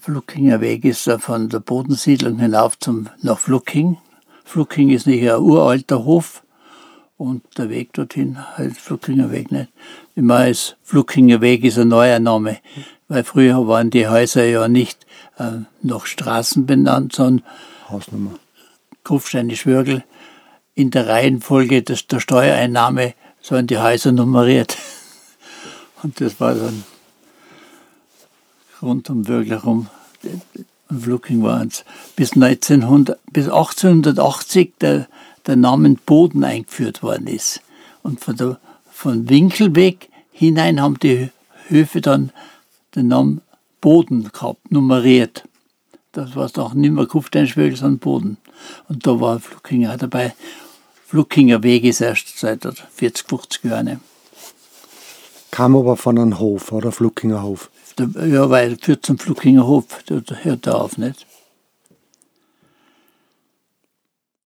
Fluckinger Weg ist von der Bodensiedlung hinauf nach Flucking. Flucking ist nicht ein uralter Hof und der Weg dorthin heißt Fluckinger Weg nicht. Ich meine, Fluckinger Weg ist ein neuer Name, weil früher waren die Häuser ja nicht nach Straßen benannt, sondern Hausnummer. Kufsteinisch-Würgel. In der Reihenfolge der Steuereinnahme sind die Häuser nummeriert. Und das war dann rund um Würgel herum. In Flucking waren es bis 1880 der Name Boden eingeführt worden ist. Und von Winkelweg hinein haben die Höfe dann den Namen Boden gehabt, nummeriert. Das war doch nicht mehr Kufsteinisch-Würgel, sondern Boden. Und da war Flucking auch dabei. Fluckinger Weg ist erst seit 40, 50 Jahren. Kam aber von einem Hof, oder Fluckinger Hof? Ja, weil führt zum Fluckinger Hof, da hört er auf, nicht?